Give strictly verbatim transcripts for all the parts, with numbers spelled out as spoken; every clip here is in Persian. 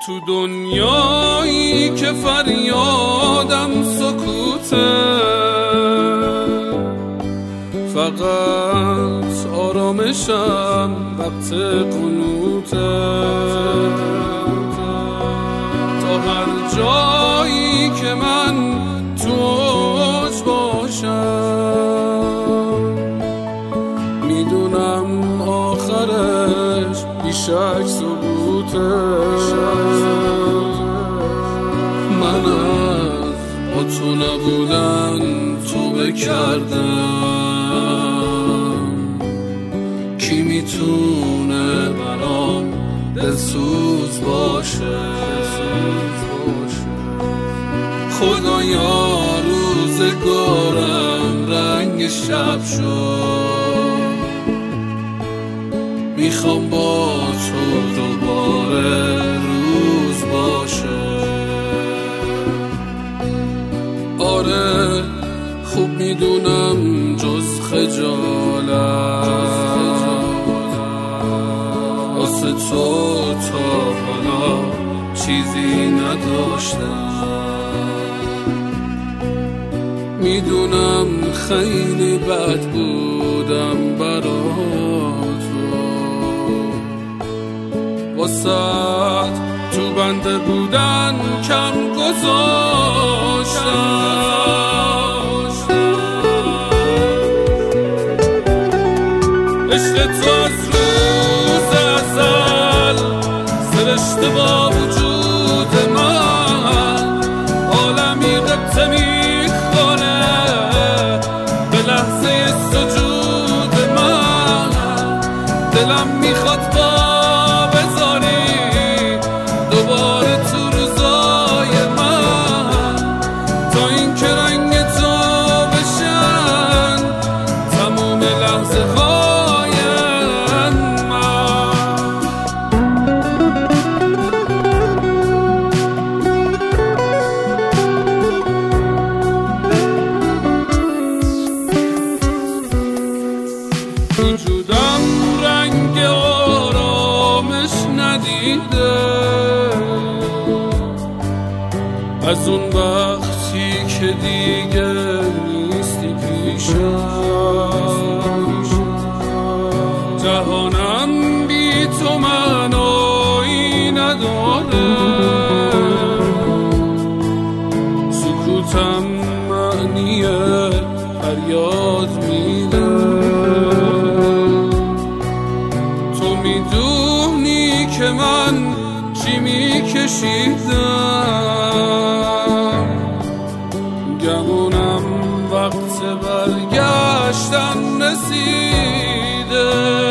تو دنیایی که فریادم سکوته، فقط آرامشم وقت قنوته. تا هر جایی که من تو اوج باشم، میدونم آخرش بیشک ثبوته. من از با تو نبودن تو بکردم، کی میتونه برام دلسوز باشه؟ خدایا روزگارم رنگ شب شد، میخوام با تو دوباره روز باشه. آره خوب میدونم جز خجالت واسه تو تا حالا چیزی نداشتم. میدونم خیلی بد بودم برا تو، واسه تو بنده بودن کم گذاشتم. عشق تو از روز ازل سرشته با وجود من، عالمی قبطه میخوره به لحظه سجود من. دلم میخواد با بذاری دوباره تو روزای من، تا این که رنگ تو بشن تموم لحظه های من. وجودم رنگ آرامش ندیده از اون وقتی که دیگه نیستی پیشم. جهانم بی تو معنایی نداره، سکوتم معنی فریاد میده. تو میدونی که من چی میکشیدم، گمونم وقت برگشتن رسیده.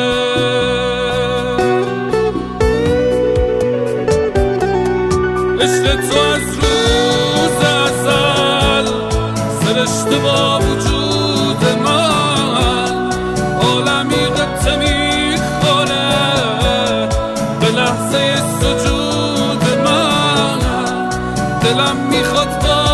عشق تو از روز ازل سرشته با وجود من، عالمی قبطه میخوره به لحظه سجود من. دلم میخواد با